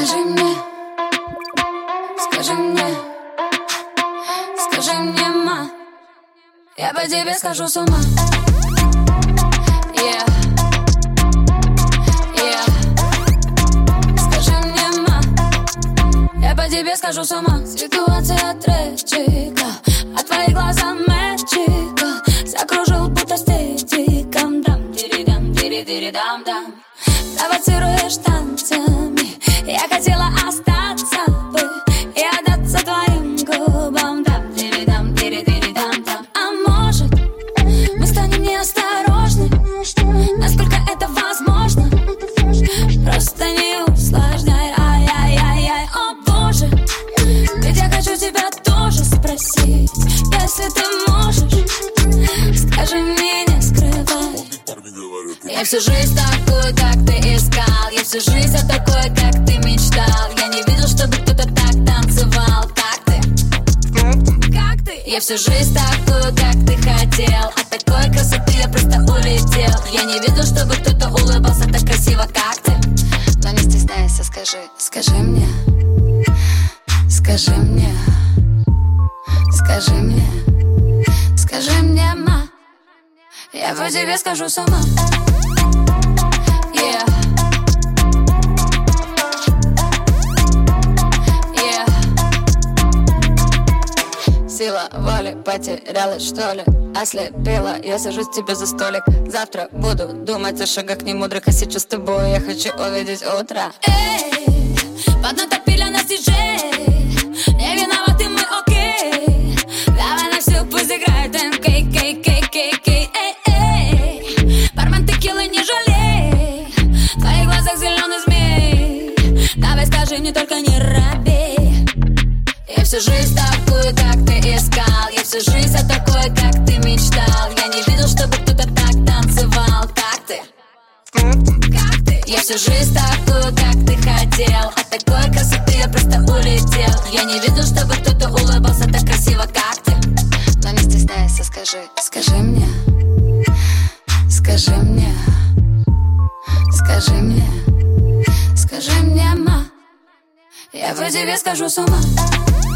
Скажи мне, скажи мне, скажи мне, ма, я по тебе схожу с ума. Yeah. Yeah. Скажи мне, ма, я по тебе схожу с ума. Ситуация трэчика, а твои глаза мэчика закружил будто стетиком. Дам-дам-дири-дам-дири-дам-дам. Провоцируешь танцами, я хотела остаться бы и отдаться твоим губам. Дам-дири-дам-дири-дири-дам-дам. А может, мы станем неосторожны, насколько это возможно? Просто не усложняй, ай-яй-яй-яй. О боже, ведь я хочу тебя тоже спросить. Если ты можешь, скажи мне, не скрывай. Я всю жизнь такую, как ты искал. Я всю жизнь о такой, как ты мечтал. Я не видел, чтобы кто-то так танцевал, как ты. Как ты? Я всю жизнь такую, как ты хотел. От такой красоты я просто улетел. Я не видел, чтобы кто-то улыбался так красиво, как ты. Но не стесняйся, скажи, скажи мне, скажи мне, скажи мне, скажи мне, ма, я по тебе скажу сама. Yeah. Yeah. Сила воли потерялась, что ли? Ослепила, я сажусь тебе за столик. Завтра буду думать о шагах немудрых, а сейчас с тобой я хочу увидеть утро. Эй, поднатопили нас диджей. Не виноваты мы, окей. Давай на всю пусть играет МК-К-К-К-К. Эй, бармен текилы не жалей. В твоих глазах зеленый змей. Давай скажи мне, только не робей. Я всю жизнь такую, как ты искал. Я всю жизнь о такой, как ты мечтал. Я не видел, чтобы кто-то так танцевал, как ты. Как ты? Я всю жизнь такую, как ты хотел. От такой красоты я просто улетел. Я не видел, чтобы кто-то улыбался так красиво, как ты. Но не стесняйся, скажи, скажи мне, скажи мне, скажи мне, скажи мне, ма, я по тебе скажу с ума.